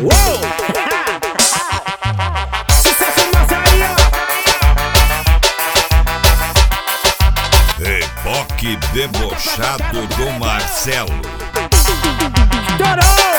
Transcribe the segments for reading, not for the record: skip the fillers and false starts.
Uou! Sucesso massa aí, ó! Reboque debochado do Marcelo. Estourou!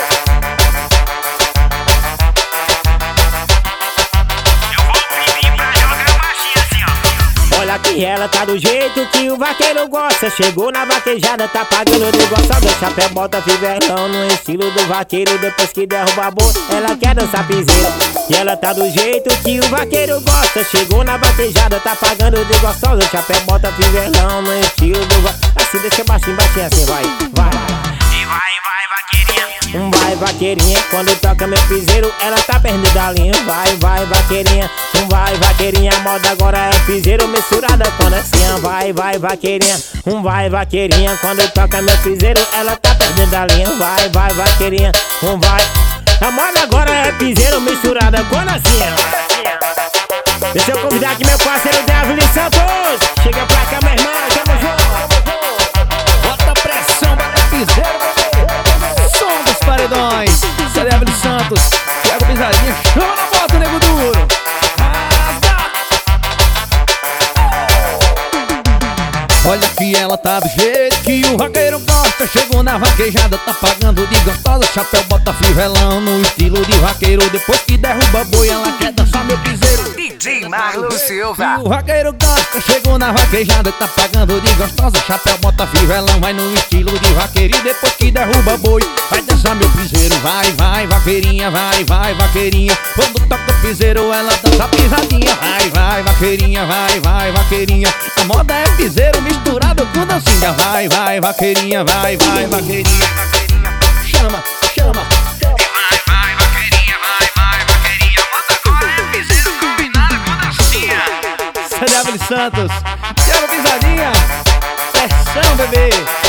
Olha que ela tá do jeito que o vaqueiro gosta. Chegou na vaquejada, tá pagando de gostosa. Chapéu, bota, fivelão no estilo do vaqueiro. Depois que derruba a boca, ela quer dançar piseiro. E ela tá do jeito que o vaqueiro gosta. Chegou na vaquejada, tá pagando de gostosa. Chapéu, bota, fivelão no estilo do vaqueiro. Assim, deixa baixinho, baixinho assim, vai, vai. E vai, vaqueirinha. Vai, vaqueirinha, quando toca meu piseiro, ela tá perdendo a linha. Vai, vaqueirinha, vai, vaqueirinha. A moda agora é piseiro misturada com dancinha. Vai, vaqueirinha, vai, vaqueirinha. Quando toca meu piseiro, ela tá perdendo a linha. Vai, vaqueirinha, vai. A moda agora é piseiro misturada com dancinha. Deixa eu convidar aqui meu parceiro Davi Santos. Chega pra cá, meu irmão, tamo junto. Bota pressão, bota piseiro. Som dos paredões. Celebra Santos, Thiago Pisadinha. Chama na bota, nego duro. Olha que ela tá do jeito que o vaqueiro gosta. Chegou na vaquejada, tá pagando de gostosa. Chapéu, bota, fivelão no estilo de vaqueiro. Depois que derruba boi, ela quer dançar meu piseiro. DJ Marlos Silva. O vaqueiro gosta, chegou na vaquejada, tá pagando de gostosa. Chapéu, bota, fivelão, vai no estilo de vaqueiro. E depois que derruba boi, vai dançar meu piseiro. Vai, vaqueirinha, vai, vaqueirinha. Quando toca o piseiro, ela dança pisadinha. Vai, vaqueirinha, vai, vaqueirinha. A moda é piseiro misturado com dancinha. Vai, vaqueirinha, vai, vaqueirinha. Chama. Vai, vaqueirinha, vai, vaqueirinha. Moda agora é piseiro combinado com dancinha. Celebra Santos, Thiago Pisadinha. Pressão, bebê.